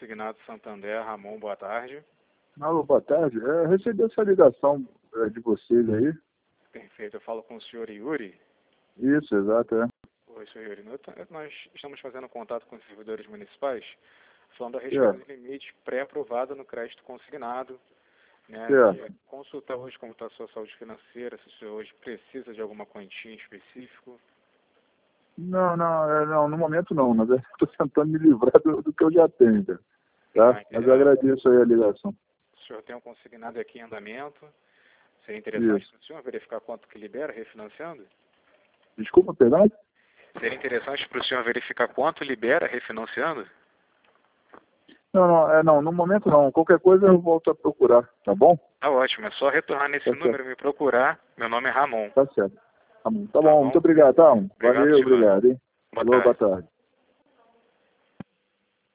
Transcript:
Consignado Santander, Ramon, boa tarde. Alô, boa tarde. Recebi essa ligação de vocês aí. Perfeito, eu falo com o senhor Yuri. Isso, exato, é. Oi, senhor Yuri. Nós estamos fazendo contato com os servidores municipais, falando a respeito do limite pré-aprovado no crédito consignado. Né? Consultar hoje como está a sua saúde financeira, se o senhor hoje precisa de alguma quantia em específico. Não, no momento não. Na verdade, estou tentando me livrar do que eu já tenho, tá? Mas eu agradeço aí a ligação. O senhor tem um consignado aqui em andamento. Seria interessante para o senhor verificar quanto que libera refinanciando? Desculpa, perdão? Seria interessante para o senhor verificar quanto libera refinanciando? Não, no momento não. Qualquer coisa eu volto a procurar, tá bom? Tá ótimo, é só retornar nesse número e me procurar. Meu nome é Ramon. Tá certo. Ramon. Tá bom, muito obrigado, tá? Valeu, obrigado, hein? Boa tarde. Boa tarde.